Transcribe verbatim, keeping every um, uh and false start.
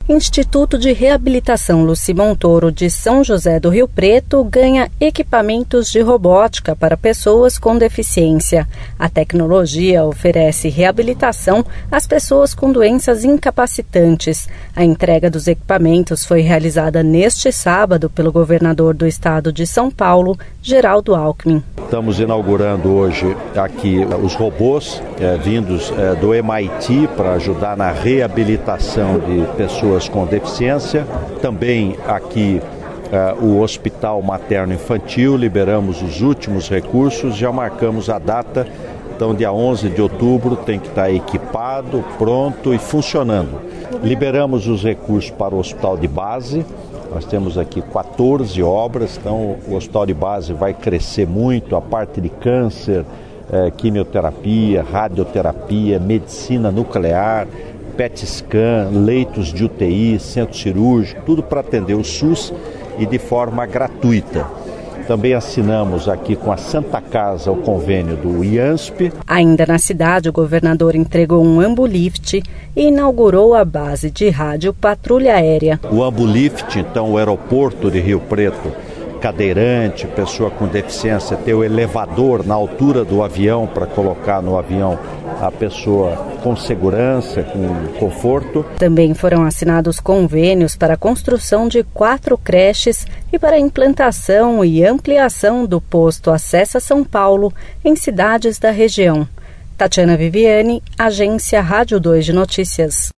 Instituto de Reabilitação Luci Montoro de São José do Rio Preto ganha equipamentos de robótica para pessoas com deficiência. A tecnologia oferece reabilitação às pessoas com doenças incapacitantes. A entrega dos equipamentos foi realizada neste sábado pelo governador do estado de São Paulo, Geraldo Alckmin. Estamos inaugurando hoje aqui os robôs é, vindos é, do M I T para ajudar na reabilitação de pessoas com deficiência. Também aqui uh, o Hospital Materno Infantil, liberamos os últimos recursos, já marcamos a data, então dia onze de outubro tem que estar equipado, pronto e funcionando. Liberamos os recursos para o Hospital de Base, nós temos aqui quatorze obras, então o Hospital de Base vai crescer muito, a parte de câncer, eh, quimioterapia, radioterapia, medicina nuclear, P E T scan, leitos de U T I, centro cirúrgico, tudo para atender o SUS e de forma gratuita. Também assinamos aqui com a Santa Casa o convênio do I A N S P. Ainda na cidade, o governador entregou um Ambulift e inaugurou a base de rádio patrulha aérea. O Ambulift, então, o aeroporto de Rio Preto, cadeirante, pessoa com deficiência, ter o elevador na altura do avião para colocar no avião a pessoa com segurança, com conforto. Também foram assinados convênios para a construção de quatro creches e para a implantação e ampliação do posto Acessa São Paulo em cidades da região. Tatiana Viviane, Agência Rádio dois de Notícias.